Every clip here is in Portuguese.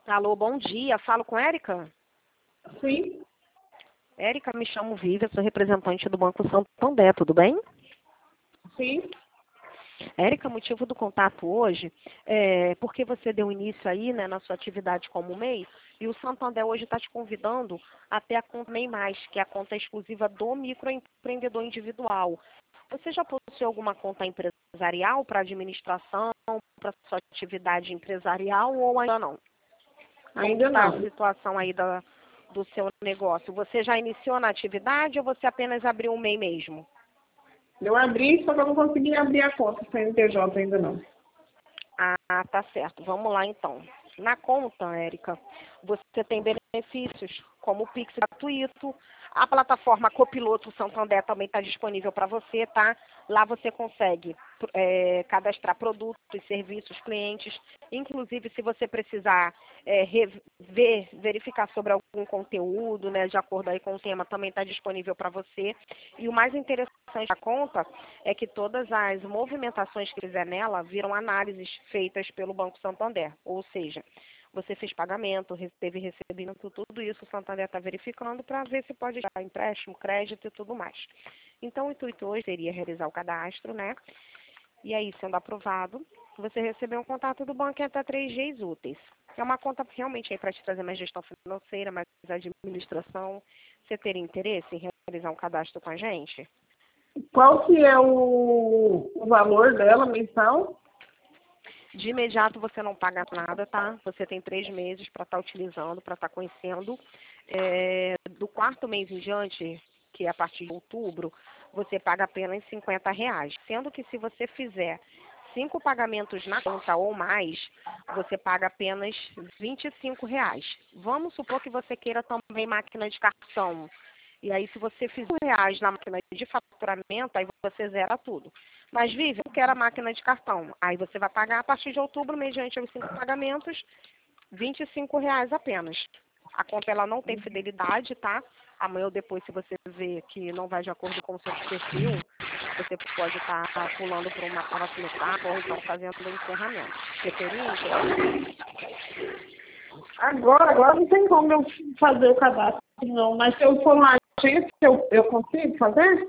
Alô, bom dia. Falo com Érica? Sim, Érica, me chamo Vivian, sou representante do Banco Santander, tudo bem? sim. Érica, motivo do contato hoje é porque você deu início aí, né, na sua atividade como MEI, e o Santander hoje está te convidando até a conta MEI+, que é a conta exclusiva do microempreendedor individual. Você já possui alguma conta empresarial para administração, para sua atividade empresarial ou ainda não? Como que Ainda está a não. situação aí do seu negócio? Você já iniciou na atividade ou você apenas abriu um MEI mesmo? Eu abri, só que eu não consegui abrir a conta CNPJ ainda não. Ah, tá certo. Vamos lá então. Na conta, Érica, você tem benefícios como o Pix gratuito, a plataforma Copiloto Santander também está disponível para você, tá? Lá você consegue cadastrar produtos, serviços, clientes, inclusive se você precisar verificar sobre algum conteúdo, né, de acordo aí com o tema, também está disponível para você. E o mais interessante da conta é que todas as movimentações que fizer nela viram análises feitas pelo Banco Santander, ou seja, você fez pagamento, teve recebimento, tudo isso o Santander está verificando para ver se pode dar empréstimo, crédito e tudo mais. Então, o intuito hoje seria realizar o cadastro, né? E aí, sendo aprovado, você receber um contato do banco em até 3 dias úteis. É uma conta realmente aí para te trazer mais gestão financeira, mais administração. Você teria interesse em realizar um cadastro com a gente? Qual que é o valor dela mensal? De imediato você não paga nada, tá? Você tem 3 meses para estar utilizando, para estar conhecendo. Do quarto mês em diante, que é a partir de outubro, você paga apenas R$ 50. Sendo que se você fizer 5 pagamentos na conta ou mais, você paga apenas R$ 25. Vamos supor que você queira também máquina de cartão. E aí, se você fizer R$ 1 na máquina de faturamento, aí você zera tudo. Mas, Vivi, eu quero a máquina de cartão. Aí você vai pagar a partir de outubro, mediante os 5 pagamentos, R$ 25 apenas. A conta ela não tem fidelidade, tá? Amanhã ou depois, se você vê que não vai de acordo com o seu perfil, você pode estar pulando para uma próxima etapa ou então fazendo o encerramento. Você teria interesse? Agora não tem como eu fazer o cadastro, não. Mas se eu for na agência, eu consigo fazer?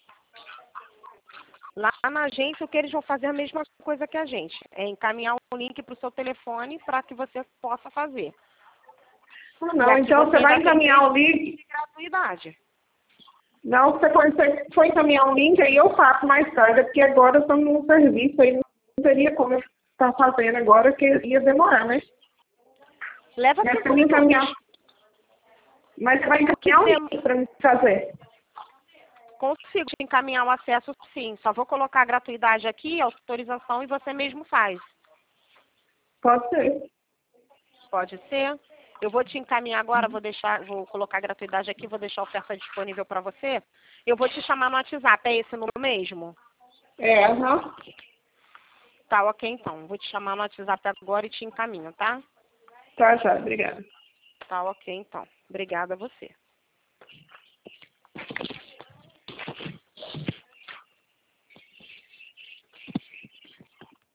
Lá na agência, o que eles vão fazer é a mesma coisa que a gente. É encaminhar um link para o seu telefone para que você possa fazer. Ah, E não, aqui então você você vai ainda tem 3 encaminhar o meses link. de gratuidade. Não, se você for encaminhar um link, aí eu faço mais tarde, porque agora eu estou num serviço, aí não teria como eu estar fazendo agora, que ia demorar, né? Leva Mas 5 você me encaminhar. minutos. Mas você vai encaminhar um link para me fazer. Consigo te encaminhar o acesso, sim. Só vou colocar a gratuidade aqui, autorização, e você mesmo faz. Pode ser. Pode ser? Eu vou te encaminhar agora, vou colocar a gratuidade aqui, vou deixar a oferta disponível para você. Eu vou te chamar no WhatsApp, é esse número mesmo? É, aham. Tá, ok então. Vou te chamar no WhatsApp agora e te encaminho, tá? Tá, já, obrigada. Tá, ok então. Obrigada a você.